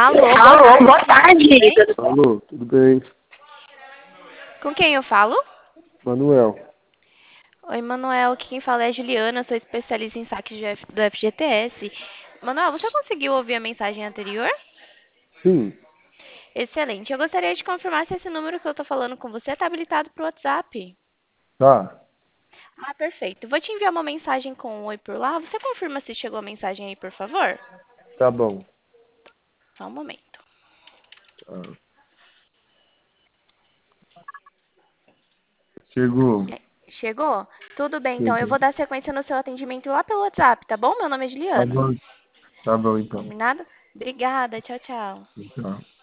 Alô, boa tarde. Alô, tudo bem? Com quem eu falo? Manuel. Oi, Manuel. Quem fala é a Juliana, sou especialista em saques do FGTS. Manuel, você conseguiu ouvir a mensagem anterior? Sim, Excelente. Eu gostaria de confirmar se esse número que eu estou falando com você está habilitado para o WhatsApp. tá. Ah, perfeito. Vou te enviar uma mensagem com um oi por lá. Você confirma se chegou a mensagem aí, por favor? Tá bom. Só um momento. Tá. Chegou. Chegou? Tudo bem, então. Eu Chegou. vou dar sequência no seu atendimento lá pelo WhatsApp, tá bom? Meu nome é Tá Juliana. bom. Tá bom então. Combinado? Obrigada. Tchau, tchau. Tá.